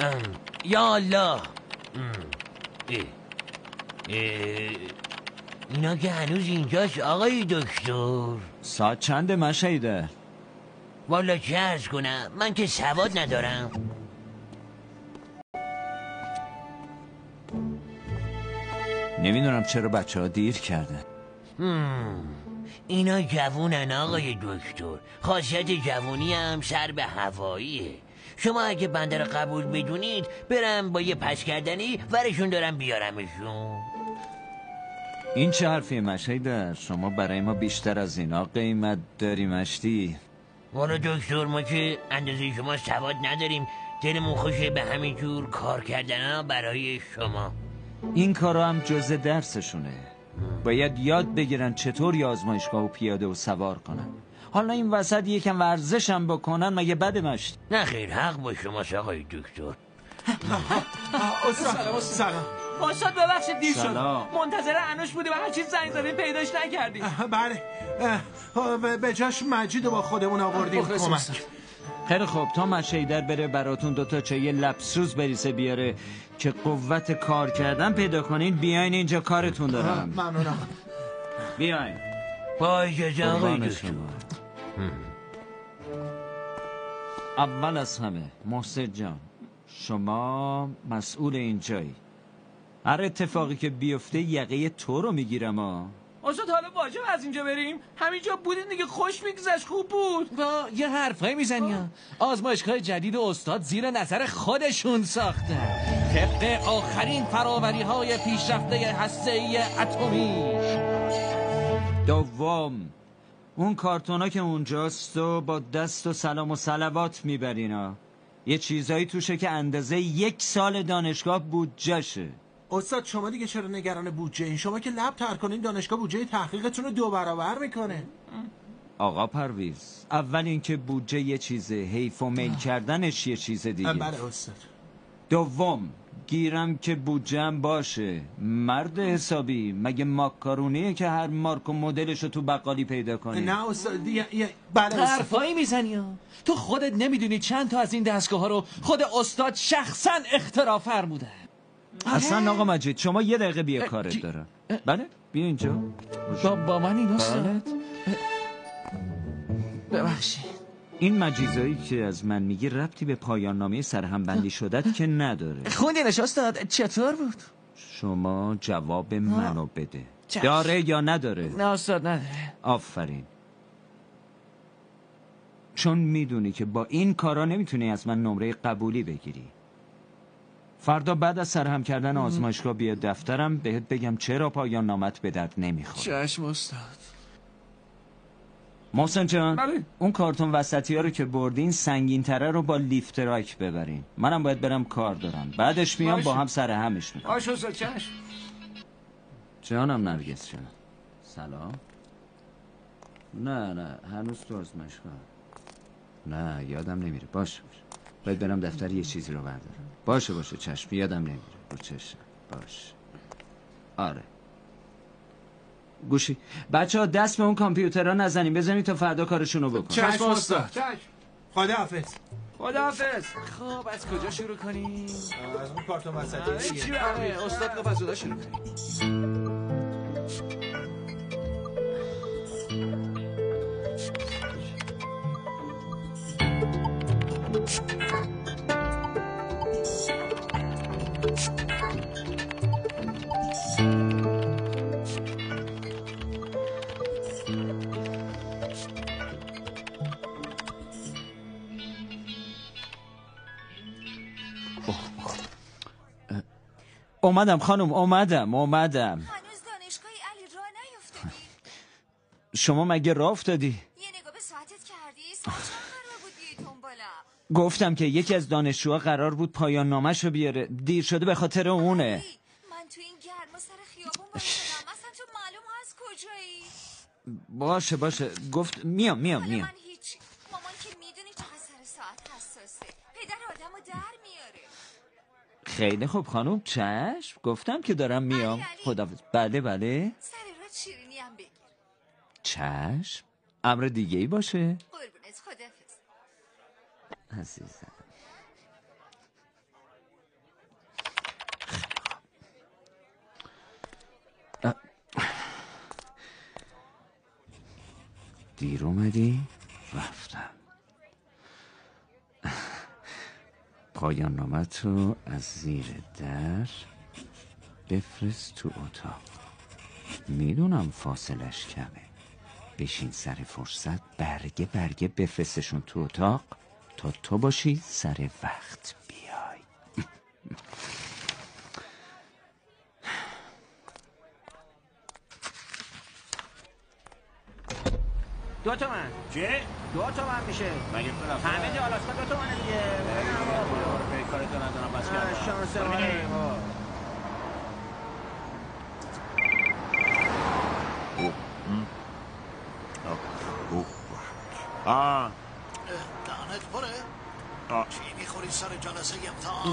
یا الله. اینا که هنوز اینجاست آقای دکتر. ساعت چنده مشهیده؟ والا چه عرض کنم، من که سواد ندارم. نمیدونم چرا بچه ها دیر کردن. اینا جوونن آقای دکتر. خاصیت جوونی هم سر به هواییه. شما اگه بنده رو قبول بدونید برم با یه پس کردنی ورشون دارم بیارمشون. این چه حرفی مشهیده؟ شما برای ما بیشتر از اینا قیمت داری مشتی. والا دکتر ما که اندازه شما سواد نداریم، دلمون خوشه به همین جور کار کردن ها برای شما. این کارا هم جزء درسشونه. باید یاد بگیرن چطور یه آزمایشگاه و پیاده و سوار کنن. حالا این وسط یکم ورزش هم بکنن مگه بده مشت؟ نه خیر، حق با شماست آقای دکتر. سلام. استاد ببخشید دیر شد. سلام. منتظر انوش بودیم، هر چیز زنگ زدیم پیداش نکردیم. بله، به جاش مجید با خودمون آوردیم کمک. خیلی خوب، تا مشهیدر بره براتون دوتا چای لبسوز بریسه بیاره که قوت کار کردن پیدا کنین، بیاین اینجا کارتون دارم. ممنونم. بیاین. با اجازه آقای دکتر. اول از همه محسن جان، شما مسئول اینجایی. هر اتفاقی که بیفته یقه تو رو میگیرم ها. استاد حالا واجب از اینجا بریم؟ همینجا بودین دیگه، خوش میگذشت، خوب بود. با یه حرفایی میزنی ها. آزمایشگاه جدید استاد زیر نظر خودشون ساخته طبق آخرین فراوری های پیشرفته هسته‌ای اتمی. دوم، اون کارتونا که اونجاست و با دست و سلام و صلوات میبرینا. یه چیزایی توشه که اندازه 1 سال دانشگاه بودجهشه. استاد شما دیگه چرا نگران بودجه این؟ شما که لب تر کنین دانشگاه بودجه تحقیقتون رو 2 برابر میکنه. آقا پرویز، اول اینکه بودجه یه چیزه، حیف و میل کردنش یه چیز دیگه. بله استاد. دوم، گیرم که بودجه‌ام باشه. مرد حسابی، مگه ماکارونیه که هر مارک و مدلش رو تو بقالی پیدا کنی؟ نه استاد، بله استاد. حرفایی میزنی ها. تو خودت نمیدونی چند تا از این دستگاه ها رو خود استاد شخصا اختراع فرموده. اصلا آقا مجید، شما یه دقیقه بیا کارت دارم. بله بیا اینجا. با من این استاد. ببخشید. این مجیزایی که از من میگی ربطی به پایان نامه سرهمبندی شدت که نداره. خوندینش استاد؟ چطور بود؟ شما جواب منو بده. داره یا نداره؟ نه استاد نداره. آفرین. چون میدونی که با این کارا نمیتونی از من نمره قبولی بگیری. فردا بعد از سرهم کردن آزمایشگاه بیا دفترم بهت بگم چرا پایان نامت به درد نمیخوره. چشم استاد. محسن جان، بله. اون کارتون وسطی ها رو که بردین سنگین تره رو با لیفتراک ببرین. منم باید برم کار دارم. بعدش میام با هم سر همش میکنم. آش استاد چشم. جانم نرگس جان. سلام. نه هنوز تو آزمایشگاه. نه یادم نمیره. باشه باید برم دفتر یه چیزی رو بردارم. باشه چشم، یادم نمیره. رو چشم. باشه. آره. گوشی بچه ها دست به اون کامپیوترها نزنیم، بزنیم تا فردا کارشونو بکن. چشم استاد. خداحافظ. خداحافظ. خب از کجا شروع کنیم؟ از اون کارتون وسطی دیگه. استاد گفت از اونها شروع کنیم. اومدم خانم، اومدم. هنوز دانشگاهی علی راه نیفتادی؟ شما مگه راه افتادی؟ یه نگاه به ساعتت کردی؟ ساعت چند قرار بود بیایی دنبالم؟ گفتم که یکی از دانشجوها قرار بود پایان نامش رو بیاره، دیر شده به خاطر اونه. من تو این گرما سر خیابون بایستدم، اصلا تو معلوم هست کجایی؟ باشه گفت میام. من هیچ مامان که میدونی چقدر سر ساعت حساسه، پدر آدمو در میاره. خیلی خوب خانم، چشم. گفتم که دارم میام. علی. خداحافظ. بله سر راه شیرینی هم بگیر. چشم. امر دیگه ای باشه قربونت، خدافظ. عزیزم. دیر اومدی؟ رفتم. پایان نامت رو از زیر در بفرست تو اتاق. میدونم فاصلش کمه. بشین سر فرصت برگه برگه بفرستشون تو اتاق تا تو باشی سر وقت بیای. $2 چی؟ $2 میشه. مگه بالاخره همه جا آلاسکا $2 دیگه. کارتو ندارم بس کردم. شانس ما. دهنت پره؟ چی میخوری سر جلسه امتحان؟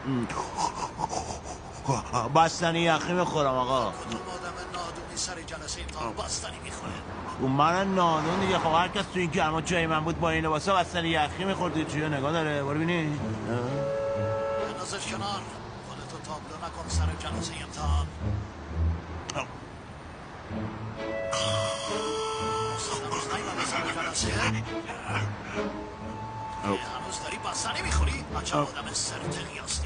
بستنی یخی میخورم آقا. کدوم آدم نادونی سر جلسه امتحان بستنی میخوره؟ اون من نادون دیگه. خب هر کس تو این گرما جای من بود با این لباسا بستنی یخی میخورد. چیه نگاه داره؟ برو ببینی. بندازش کنار. خودتو تابلو نکن سر جلسه امتحان. هنوز نیمده سر جلسه؟ هنوز داری بستنی میخوری؟ بچه آدم سرتقی هستی.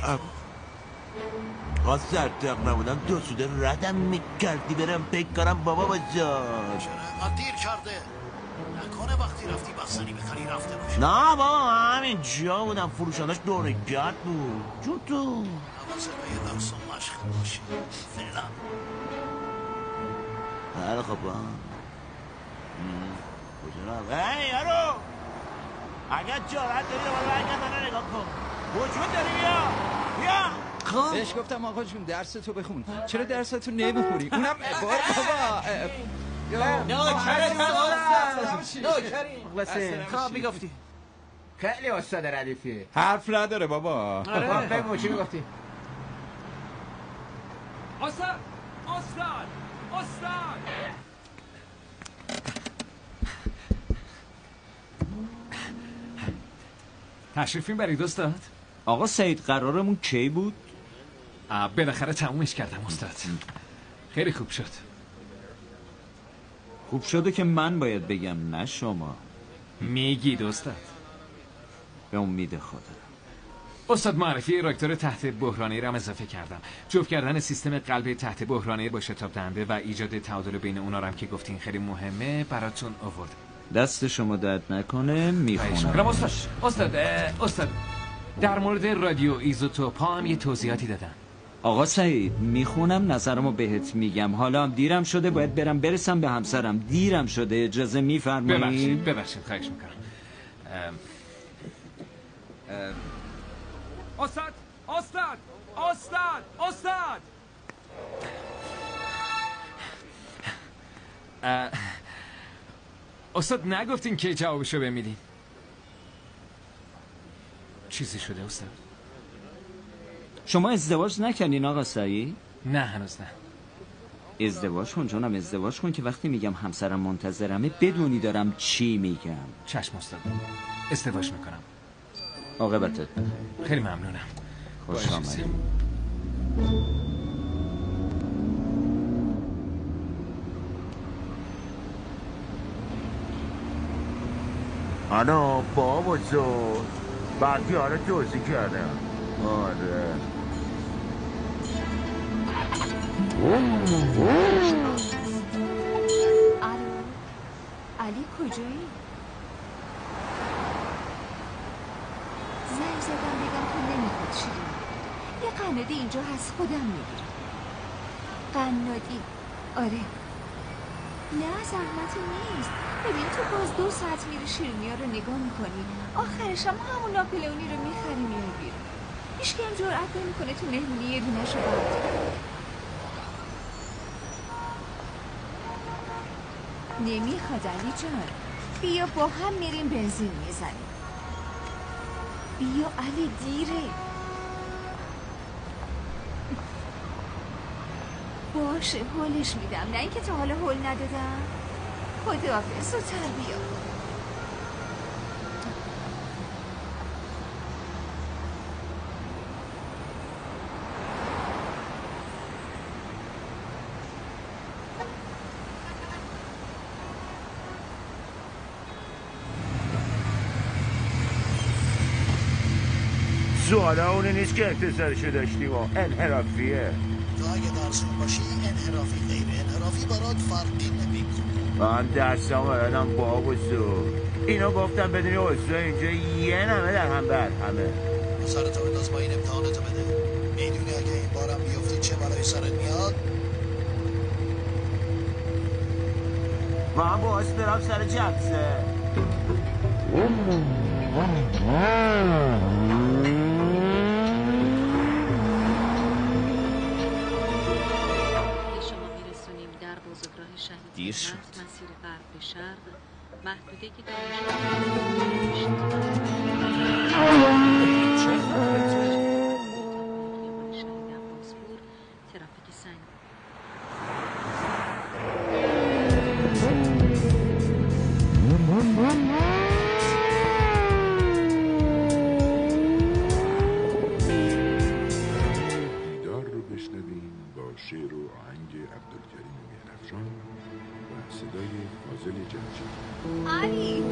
سرتق نبودم 2 سوده ردم میکردی برم بکنم بابا بجا. چرا اینقدر دیر کرده؟ نکنه وقتی رفتی بستنی بخری رفته باشه. نه بابا همین جا بودم. فروشندش دورگرد بود. جون تو حواظت به یه درس و مشق باشی. فعلا بله خب کجا رفت؟ ای یارو اگر جارت داری دوباره برگردانه نگاه کن. وجود داری بیا. بهش گفتم آقا جون درس تو بخون. چرا درس تو نمیخونی؟ اونم بابا خب میگفتی خیلی استاد ردیفی. حرف نداره بابا. آره بگو چی میگفتی؟ استاد تشریفین برید استاد. آقا سعید قرارمون کی بود؟ بالاخره تمومش کردم استاد. خیلی خوب شد. خوب شده که من باید بگم نه شما. میگید استاد. به امید خدا. استاد معرفی راکتور تحت بحرانی رو هم اضافه کردم. جفت کردن سیستم قلب تحت بحرانی با شتاب دهنده و ایجاد تعادل بین اونا رو هم که گفتین خیلی مهمه براتون آوردم. دست شما درد نکنه. میخونم. استاد در مورد رادیو ایزوتوپ ها هم یه توضیحاتی دادم. آقا سعید میخونم نظرمو بهت میگم. حالا هم دیرم شده باید برسم به همسرم. دیرم شده اجازه میفرمایید؟ ببخشید خواهش میکنم. استاد استاد نگفتین که جوابشو بمیدین. چیزی شده استاد؟ شما ازدواج نکردین آقا سعید؟ نه هنوز نه. ازدواج کن جانم. ازدواج کن که وقتی میگم همسرم منتظرمه بدونی دارم چی میگم. چشم استاد. ازدواج میکنم. عاقبتت خیلی ممنونم. خوش آمدید. آنو بابا زود بعدی آره توضیح کردم. آره علی کجایی؟ زنگ زدم بگم تو نمیخواد شیرین. یه قنادی اینجا هست خودم میگیرم. قنادی؟ آره. نه زحمتی نیست. ببین تو باز 2 ساعت میری شیرینی ها رو نگاه میکنی. آخرش هم همون ناپلئونی رو میخری میای بیرون. هیچ کم جرأت نمیکنه تو مهمونی یه دونه‌شو برداره. نمیخواد علی جان. بیا با هم میریم بنزین میزنیم. بیا علی دیره. باشه حالش میدم. نه اینکه تا حالا حال ندادم. خداحافظ زودتر بیا. سوالا اونی نیست که انتظارشو داشتیم و انحرافیه. تو اگه درسون باشی انحرافی غیر انحرافی برات فرقی نمیکنه. من درسام برادم باب و زور. اینو گفتم بدونی اوضاع اینجا یه نمه در هم بر همه. سرتو بنداز با این امتحانتو بده. میدونی اگه این بارم بیفتی چه بلایی سرت میاد؟ من باعث برم سر جبسه. دیر شد. مسیر غرب به شرق محدوده که ترافیک سنگ دیدار رو بشنویم با شعر و آهنگ عبدالکریم مهرافشان و صدای فاضل جمشید. علی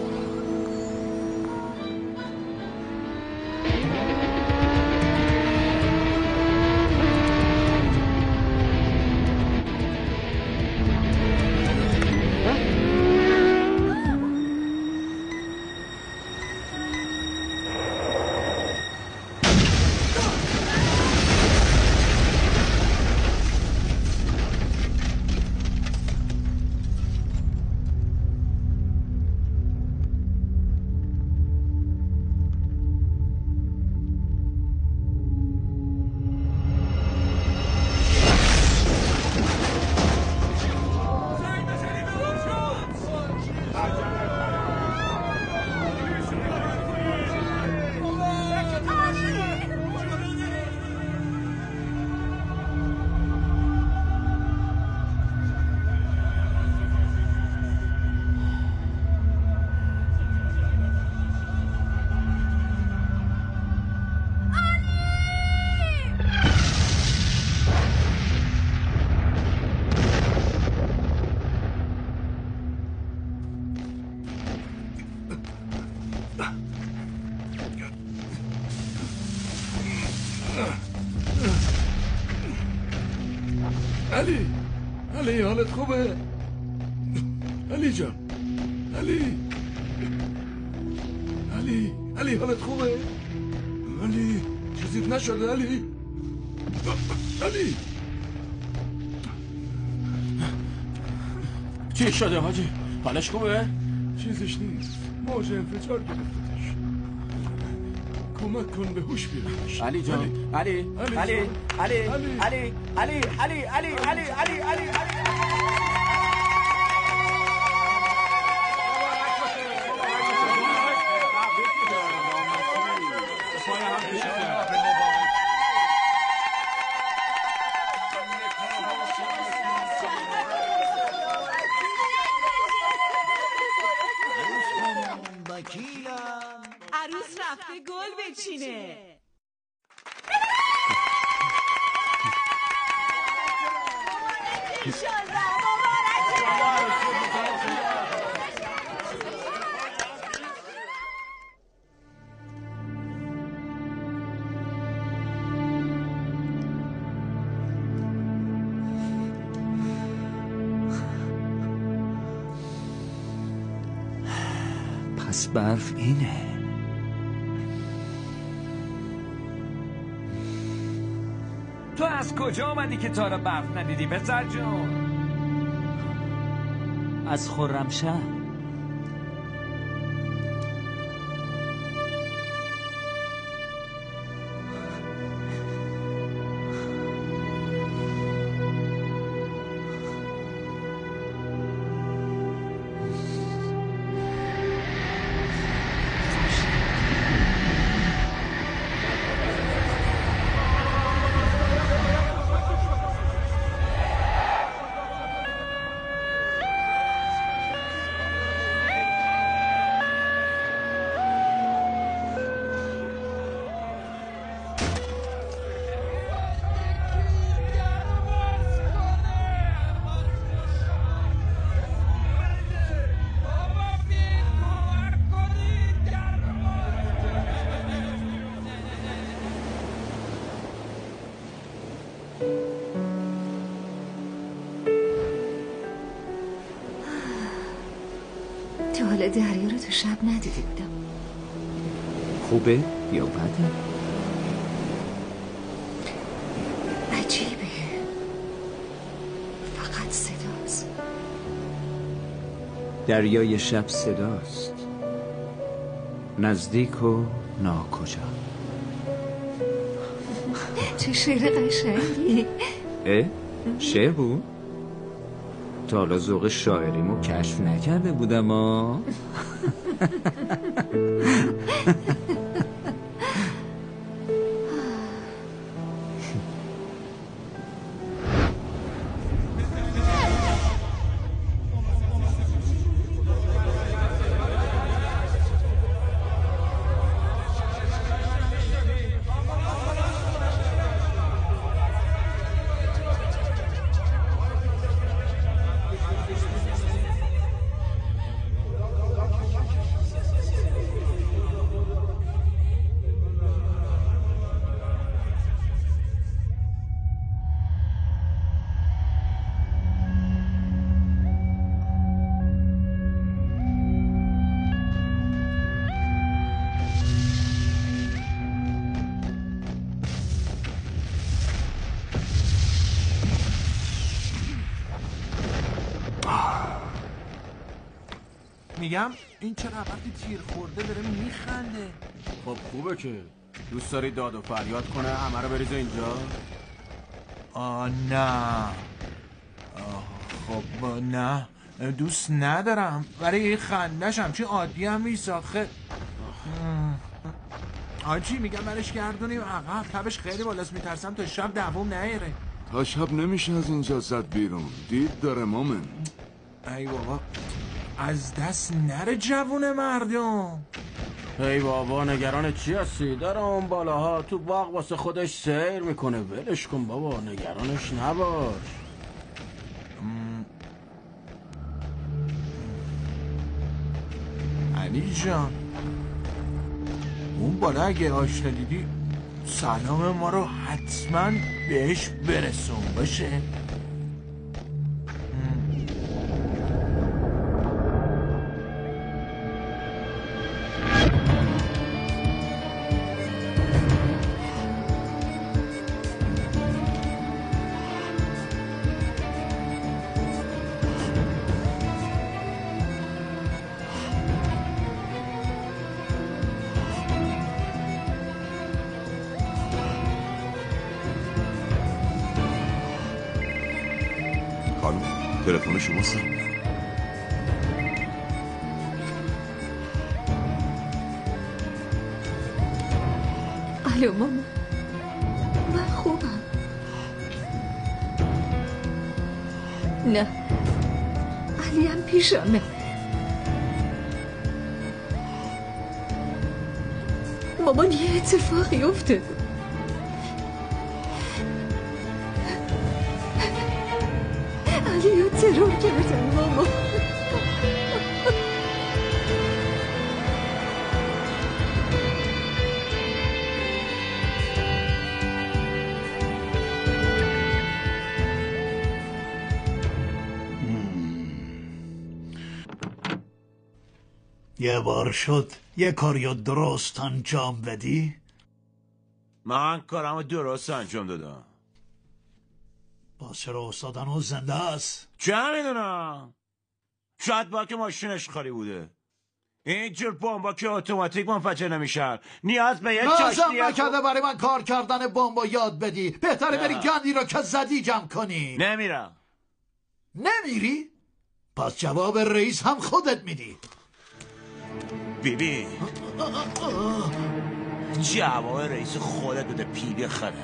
علی حالت خوبه؟ علی جان علی حالت خوبه؟ علی چیزیت نشده علی؟ چی شده حاجی؟ حالش خوبه؟ چیزش نیست موج انفجار گرفتش کمک کن به هوش بیارش علی جان علی عروس رفته گل بچینه. پس برف اینه. تو از کجا آمدی که تا را برف ندیدی پسر جون؟ از خرمشهر. تا حالا دریا رو تو شب ندیده بودم. خوبه یا بده؟ عجیبه، فقط صداست. دریای شب صداست، نزدیک و ناکجا. چه شعر قشنگی. شعر بود؟ تا حالا ذوق شاعریمو کشف نکرده بودم ها. میگم این چرا وقتی تیر خورده داره میخنده؟ خب خوبه که دوست داری داد و فریاد کنه همه رو بریزه اینجا؟ نه خب نه دوست ندارم، برای خندش همچین عادی هم نیست آخه. آجی میگم برش گردونیم عقب، تبش خیلی بالاست، میترسم تا شب دوام نیاره. تا شب نمیشه از اینجا زد بیرون، دید داره مومن. ای بابا از دست نره جوون مردم. ای بابا نگران چی هستی؟ داره اون بالاها تو باغ واسه خودش سیر میکنه، ولش کن بابا، نگرانش نباش. علی جان اون بالا اگه آشنا دیدی سلام ما رو حتما بهش برسون باشه. تلفن شماست؟ الو ماما، من خوبم. نه علی هم پیشمه. مامان یه اتفاقی افتاده. علی رو ترور کردن ماما. یه بار شد یه کاریو درست انجام بدی؟ من کارمو درست انجام دادم. باز چرا استاد هنوز زنده است؟ چه میدونم، شاید با که ماشینش خالی بوده. اینجور بمبا که اتوماتیک منفجر نمیشن، نیاز به یه لازم نکرده برای من کار کردن بمبا یاد بدی. بهتره بری گندی رو که زدی جمع کنی. نمیرم. نمیری؟ پس جواب رئیس هم خودت میدی. بیبی جواب رئیس خودت بده پیبی خرفت.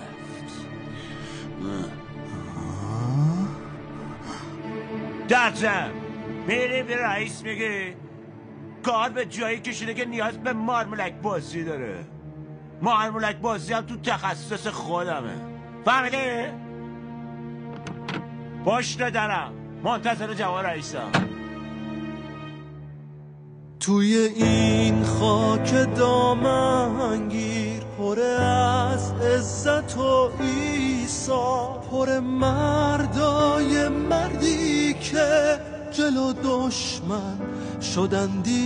درزم میری به رئیس میگی کار به جایی کشیده که نیاز به مارمولک بازی داره. مارمولک بازی هم تو تخصص خودمه، فهمیدی؟ پشت درم منتظر جواب رئیسم. توی این خاک دامنگیر پر از عزت و عیسی، پر مردای مردی که جلو دشمن شدن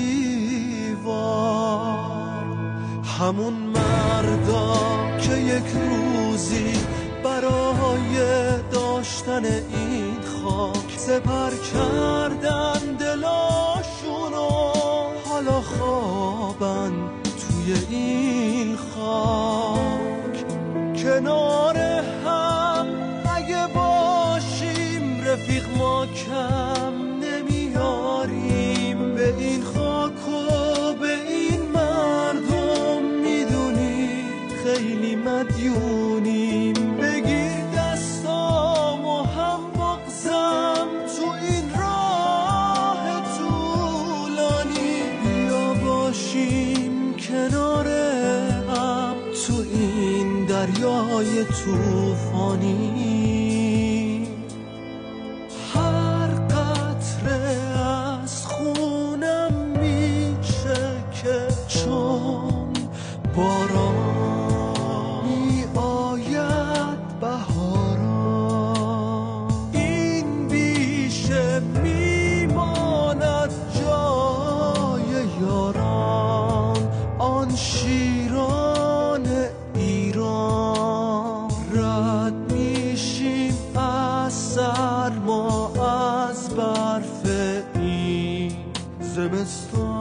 دیوار، همون مردا که یک روزی برای داشتن این خاک سپر کردن دلاشونو، حالا خوابن توی این خاک. کنار هم اگه باشیم رفیق ما کم نمیاریم، به این خاک و به این مردم میدونی خیلی مدیونیم. بگیر دستام و هم بغزم تو این راه طولانی، بیا باشیم کنار هم تو این دریای طوفانی. هر قطره از خونم میچکه چون باران می آید بهاران، این بیشه میماند جای یاران، آن شیران ایران. رد میشیم از سرما از برف این زمستان.